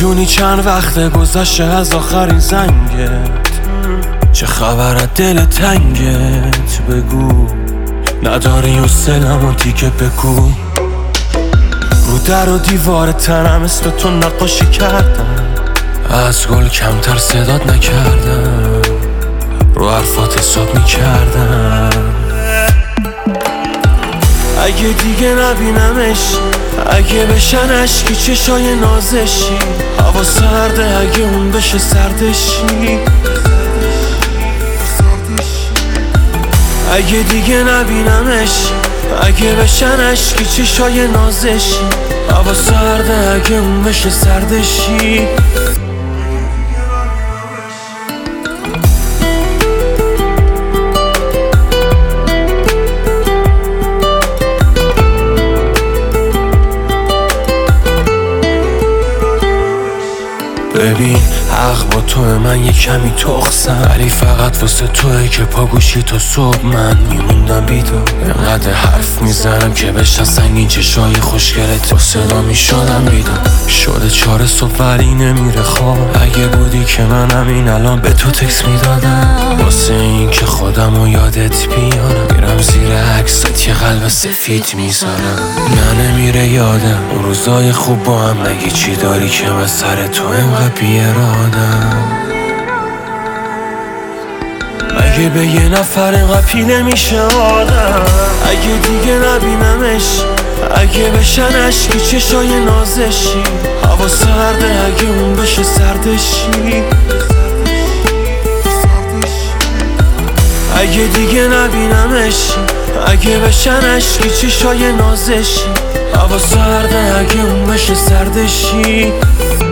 میدونی چند وقت گذشته از آخرین زنگت؟ چه خبر از دل تنگت؟ بگو نداری حوصله‌مو دیگه بگو. رو در و دیوار تنم اسم تو نقاشی کردم، از گل کمتر صدات نکردم، رو حرفات حساب میکردم. اگه دیگه نبینمش، اگه بشن اشکی چشای نازشی، هوا سرده اگه اون بشه سردشی. اگه دیگه نبینمش، اگه بشن اشکی چشای نازشی، هوا سرده اگه اون بشه سردشی. ببین حق با توه، من یه کمی تخصم، ولی فقط واسه توه که پاگوشی تا صبح من میموندم بیدار. انقدر حرف میزنم که بشن سنگین چشای خوشگلت، با صدا میشدم بیدار. شده 4 صبح ولی نمیره خواب، اگه بودی که من همین الان به تو تکس میدادم. واسه این که خودمو یادت بیارم، میرم زیر عکست یه قلب سفید میذارم. نه نمیره یادم اون روزای خوب با هم، نگی چی داری که من سر تو انقدر بیارادم. اگه به یه نفر انقدر پیله میشه آدم، اگه دیگه نبینمش، اگه بشن اشکی چشای نازشی، هوا سرده اگه اون بشه سردشی. اگه دیگه نبینمش، اگه بشن اشکی چشای نازشی، هوا سرده اگه اون بشه سردشی.